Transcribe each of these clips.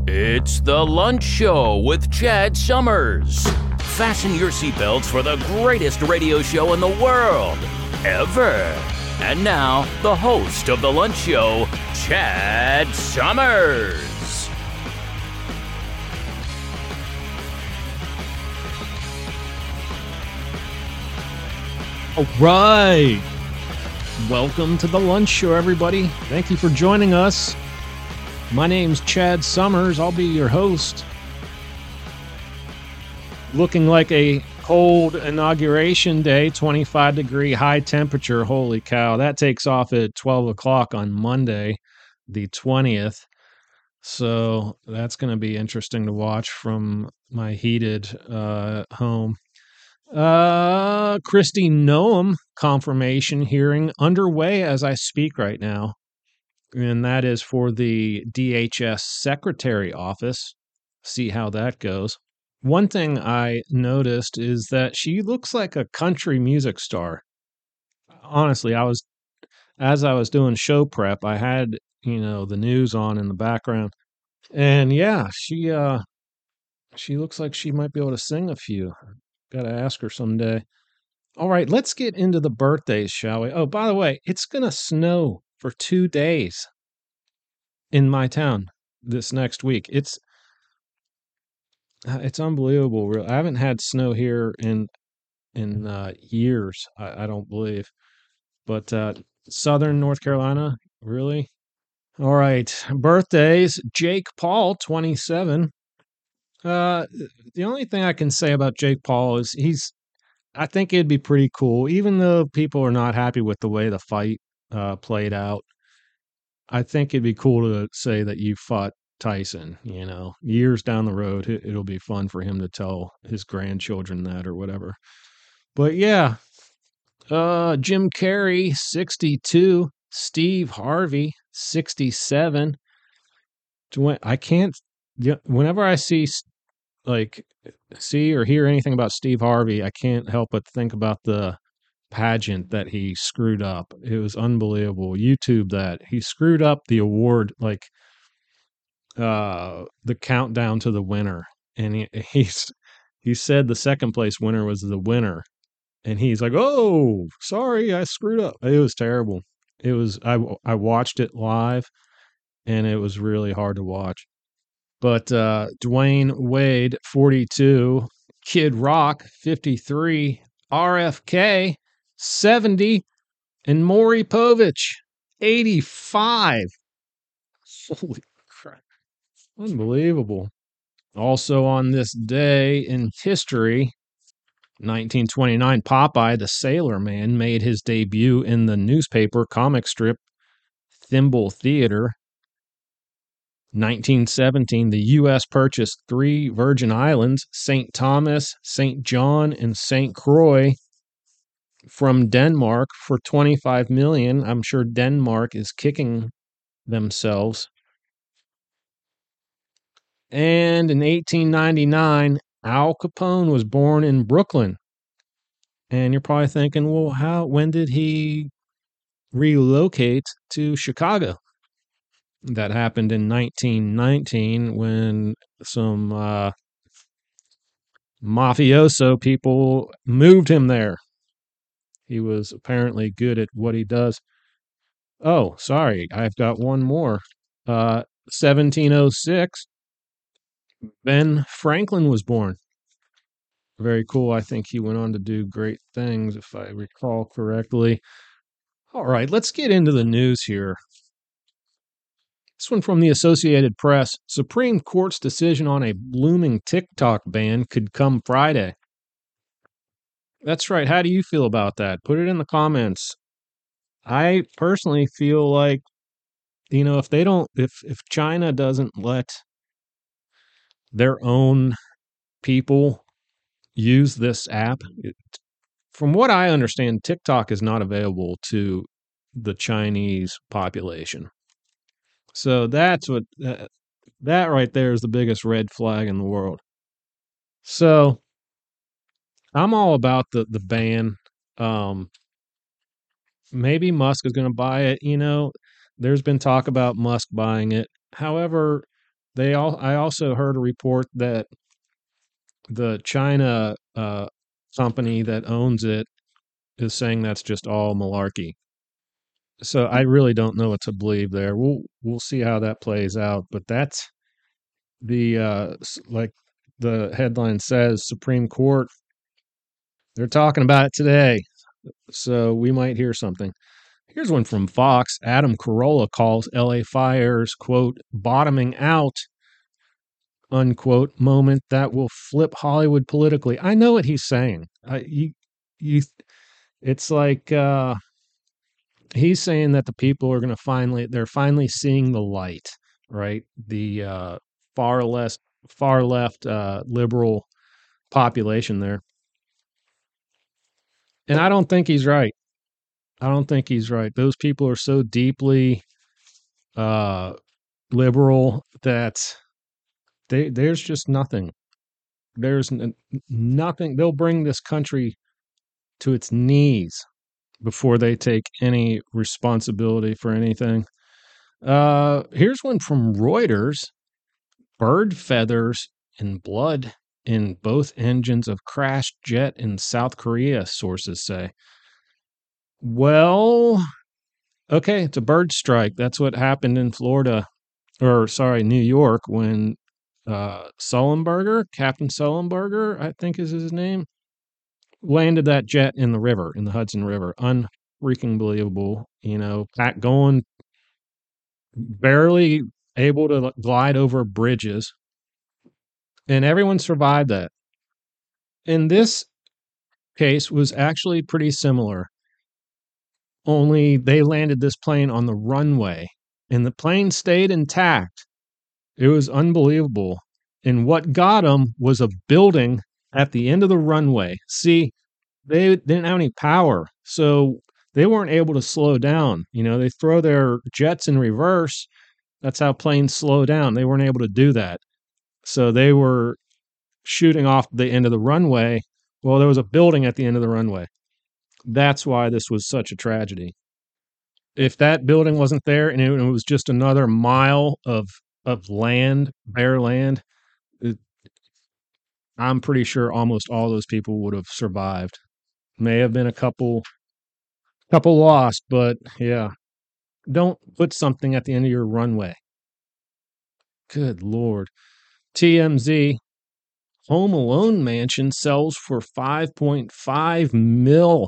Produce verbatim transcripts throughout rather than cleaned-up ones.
It's The Lunch Show with Chad Summers. Fasten your seatbelts for the greatest radio show in the world, ever. And now, the host of The Lunch Show, Chad Summers. All right. Welcome to The Lunch Show, everybody. Thank you for joining us. My name's Chad Summers. I'll be your host. Looking like a cold inauguration day, twenty-five degree high temperature. Holy cow. That takes off at twelve o'clock on Monday, the twentieth. So that's going to be interesting to watch from my heated uh, home. Uh, Kristi Noem confirmation hearing underway as I speak right now. And that is for the D H S Secretary office. See how that goes. One thing I noticed is that she looks like a country music star. Honestly, I was, as I was doing show prep, I had, you know, the news on in the background. And yeah, she, uh, she looks like she might be able to sing a few. Got to ask her someday. All right, let's get into the birthdays, shall we? Oh, by the way, it's going to snow for two days in my town this next week. It's it's unbelievable. Really, I haven't had snow here in in uh, years. I, I don't believe, but uh, Southern North Carolina, really. All right, birthdays. Jake Paul, twenty-seven. Uh, the only thing I can say about Jake Paul is he's. I think it'd be pretty cool, even though people are not happy with the way the fight uh, played out. I think it'd be cool to say that you fought Tyson, you know, years down the road. It, it'll be fun for him to tell his grandchildren that or whatever. But yeah, uh, Jim Carrey, sixty-two, Steve Harvey, sixty-seven. I can't, whenever I see, like, see or hear anything about Steve Harvey, I can't help but think about the pageant that he screwed up. It was unbelievable. YouTube that. He screwed up the award, like uh the countdown to the winner. And he he's he said the second place winner was the winner. And he's like, "Oh, sorry, I screwed up." It was terrible. It was I I watched it live and it was really hard to watch. But uh Dwayne Wade, forty-two, Kid Rock, fifty-three, R F K, seventy, and Maury Povich, eighty-five. Holy crap. Unbelievable. Also on this day in history, nineteen twenty-nine, Popeye the Sailor Man made his debut in the newspaper comic strip Thimble Theater. nineteen seventeen, the U S purchased three Virgin Islands, Saint Thomas, Saint John, and Saint Croix, from Denmark for twenty-five million dollars. I'm sure Denmark is kicking themselves. And in eighteen ninety-nine, Al Capone was born in Brooklyn. And you're probably thinking, well, how, when did he relocate to Chicago? That happened in nineteen nineteen when some uh, mafioso people moved him there. He was apparently good at what he does. Oh, sorry, I've got one more. Uh, seventeen oh six, Ben Franklin was born. Very cool. I think he went on to do great things, if I recall correctly. All right, let's get into the news here. This one from the Associated Press. Supreme Court's decision on a blooming TikTok ban could come Friday. That's right. How do you feel about that? Put it in the comments. I personally feel like, you know, if they don't, if, if China doesn't let their own people use this app, it, from what I understand, TikTok is not available to the Chinese population. So that's what, uh, that right there is the biggest red flag in the world. So I'm all about the, the ban. Um, maybe Musk is going to buy it. You know, there's been talk about Musk buying it. However, They all. I also heard a report that the China uh, company that owns it is saying that's just all malarkey. So I really don't know what to believe there. We'll we'll see how that plays out. But that's the uh, like the headline says, Supreme Court. They're talking about it today, so we might hear something. Here's one from Fox. Adam Carolla calls L A fires, quote, bottoming out, unquote, moment that will flip Hollywood politically. I know what he's saying. I, you, you, it's like uh, he's saying that the people are going to finally, they're finally seeing the light, right? The uh, far left, far left uh, liberal population there. And I don't think he's right. I don't think he's right. Those people are so deeply uh, liberal that they there's just nothing. There's n- nothing. They'll bring this country to its knees before they take any responsibility for anything. Uh, here's one from Reuters. Bird feathers and blood in both engines of crashed jet in South Korea, sources say. Well, okay, it's a bird strike. That's what happened in Florida, or sorry, New York, when uh, Sullenberger, Captain Sullenberger, I think is his name, landed that jet in the river, in the Hudson River. Unfreaking believable. You know, Pat going barely able to glide over bridges, and everyone survived that. And this case was actually pretty similar, only they landed this plane on the runway, and the plane stayed intact. It was unbelievable. And what got them was a building at the end of the runway. See, they didn't have any power, so they weren't able to slow down. You know, they throw their jets in reverse. That's how planes slow down. They weren't able to do that. So they were shooting off the end of the runway. Well, there was a building at the end of the runway. That's why this was such a tragedy. If that building wasn't there and it, it was just another mile of of land, bare land, it, I'm pretty sure almost all those people would have survived. May have been a couple couple lost, but yeah. Don't put something at the end of your runway. Good Lord. T M Z, Home Alone mansion sells for five point five mil.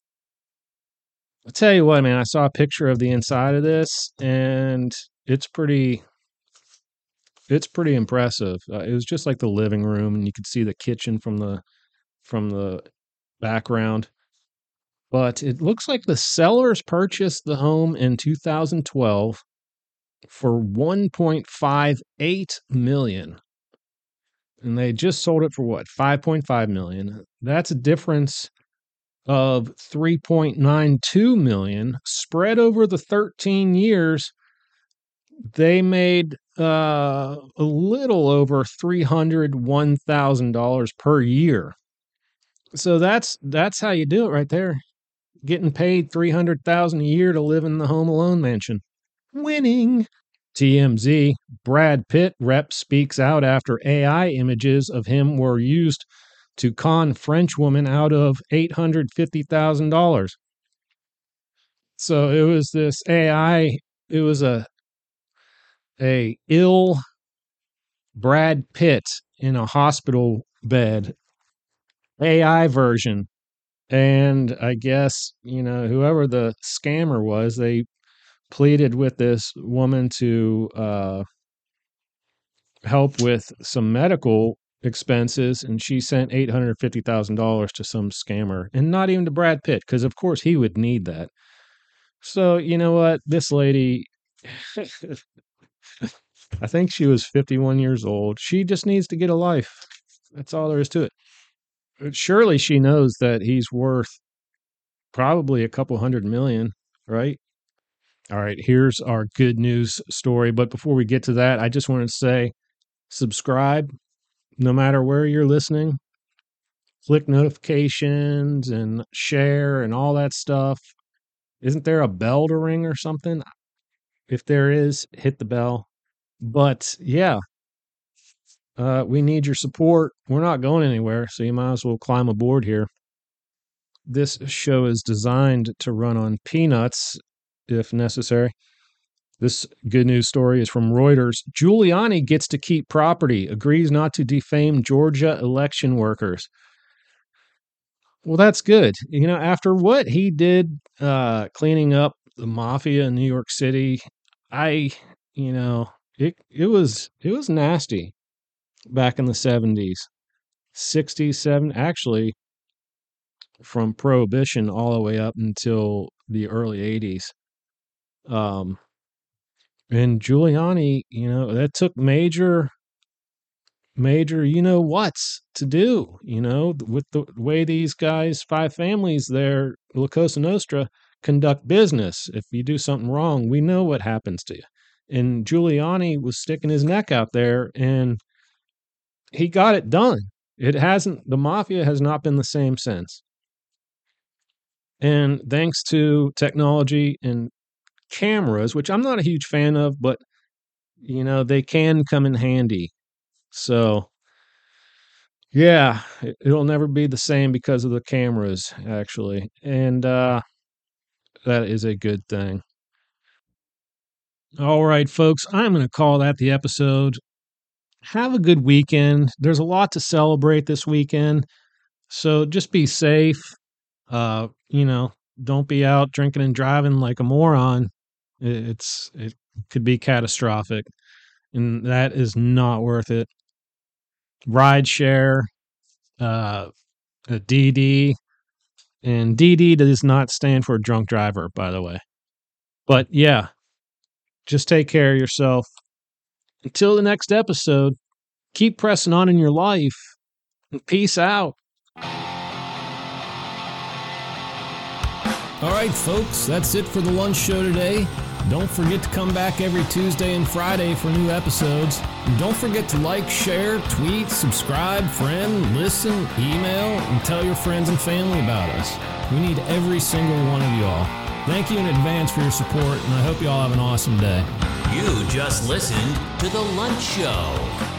I'll tell you what, man, I saw a picture of the inside of this and it's pretty it's pretty impressive. Uh, it was just like the living room and you could see the kitchen from the from the background. But it looks like the sellers purchased the home in two thousand twelve for one point five eight million. And they just sold it for what? five point five million. That's a difference of three point nine two million spread over the thirteen years. They made uh, a little over three hundred one thousand dollars per year. So that's that's how you do it right there. Getting paid three hundred thousand dollars a year to live in the Home Alone mansion. Winning. T M Z, Brad Pitt rep speaks out after A I images of him were used to con French woman out of eight hundred fifty thousand dollars. So it was this A I, it was a a ill Brad Pitt in a hospital bed, A I version. And I guess, you know, whoever the scammer was, they pleaded with this woman to uh, help with some medical expenses, and she sent eight hundred fifty thousand dollars to some scammer, and not even to Brad Pitt, because of course he would need that. So, you know what? This lady, I think she was fifty-one years old. She just needs to get a life. That's all there is to it. Surely she knows that he's worth probably a couple hundred million, right? All right, here's our good news story. But before we get to that, I just wanted to say subscribe no matter where you're listening. Click notifications and share and all that stuff. Isn't there a bell to ring or something? If there is, hit the bell. But yeah, uh, we need your support. We're not going anywhere, so you might as well climb aboard here. This show is designed to run on peanuts if necessary. This good news story is from Reuters. Giuliani gets to keep property, agrees not to defame Georgia election workers. Well, that's good. You know, after what he did uh, cleaning up the mafia in New York City, I, you know, it it was it was nasty back in the seventies, sixties, seven actually from Prohibition all the way up until the early eighties. Um, and Giuliani, you know, that took major, major, you know, what's to do, you know, with the way these guys, five families there, La Cosa Nostra, conduct business. If you do something wrong, we know what happens to you. And Giuliani was sticking his neck out there and he got it done. It hasn't, the mafia has not been the same since. And thanks to technology and cameras, which I'm not a huge fan of, but you know, they can come in handy. So yeah, it, it'll never be the same because of the cameras, actually. And uh, that is a good thing. All right, folks, I'm going to call that the episode. Have a good weekend. There's a lot to celebrate this weekend. So just be safe. Uh, you know, don't be out drinking and driving like a moron. It's it could be catastrophic, and that is not worth it. Ride share, uh, a D D, and D D does not stand for drunk driver, by the way. But yeah, just take care of yourself. Until the next episode, keep pressing on in your life, and peace out. All right, folks, that's it for the lunch show today. Don't forget to come back every Tuesday and Friday for new episodes. And don't forget to like, share, tweet, subscribe, friend, listen, email, and tell your friends and family about us. We need every single one of y'all. Thank you in advance for your support, and I hope you all have an awesome day. You just listened to The Lunch Show.